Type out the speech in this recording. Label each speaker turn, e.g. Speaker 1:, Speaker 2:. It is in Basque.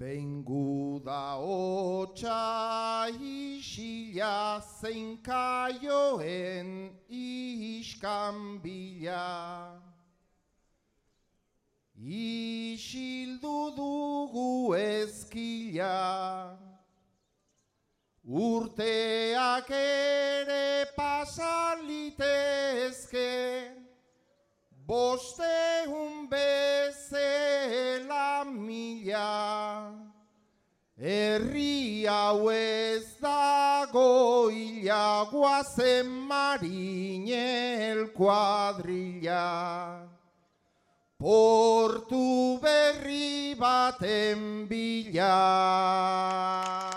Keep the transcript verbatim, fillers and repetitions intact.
Speaker 1: Bengu da hotxa isila zein kaioen iskan bila. Isildu dugu ezkila, urteak ere pasalitezke, bosteun bezela mila. Herri hau ez dago hila, guazen marinel kuadrilla. Portu berri baten bila.